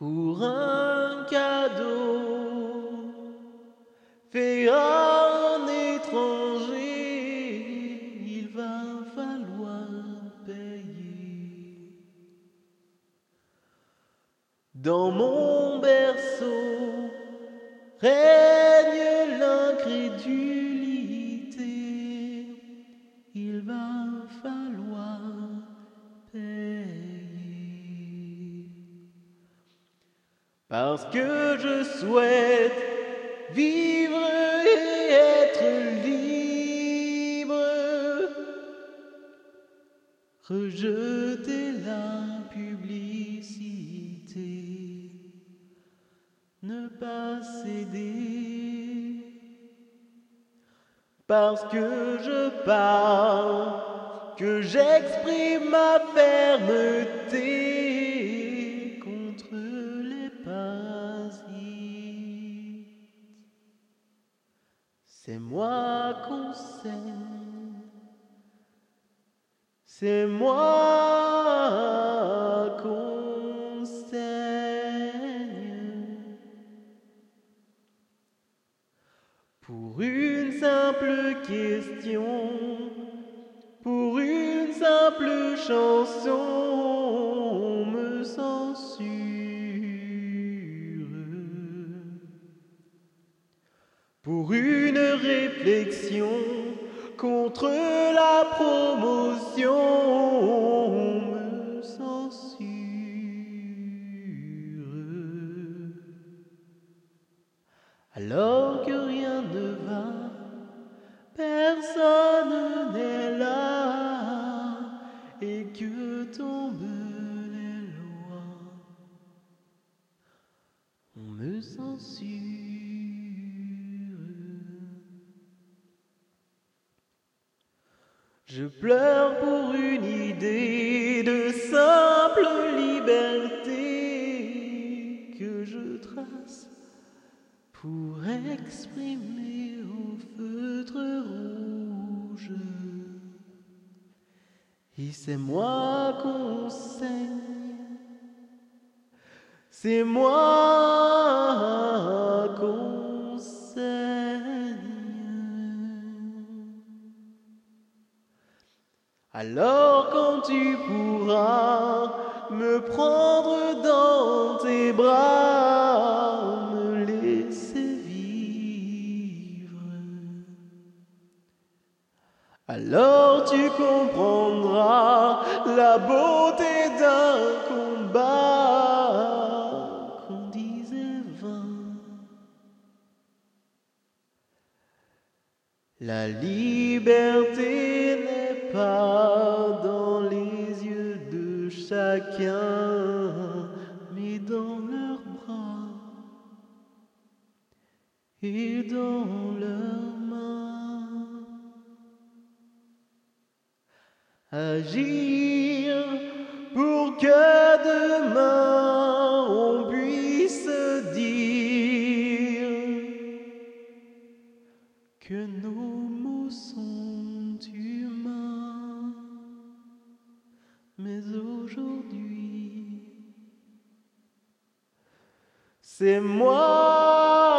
Pour un cadeau fait à un étranger, il va falloir payer. Dans mon berceau règne l'incrédulité, il va falloir payer. Parce que je souhaite vivre et être libre, rejeter la publicité, ne pas céder. Parce que je parle, que j'exprime ma fermeté contre les parasites. C'est moi qu'on saigne, c'est moi qu'on saigne. Pour une simple question, pour une simple chanson, on me censure. Pour une réflexion contre la promotion, on me censure. Alors que rien ne va, personne n'est là, et que tombent les lois, on me censure. Je pleure pour une idée de simple liberté que je trace pour exprimer au feutre rouge. Et c'est moi qu'on saigne, c'est moi qu'on saigne. Alors quand tu pourras me prendre dans tes bras, me laisser vivre, alors tu comprendras la beauté d'un combat qu'on disait vain. La liberté n'est pas dans les yeux de chacun, mais dans leurs bras et dans leurs mains. Agir pour que demain on puisse dire que nos mots sont humains, mais aujourd'hui, c'est moi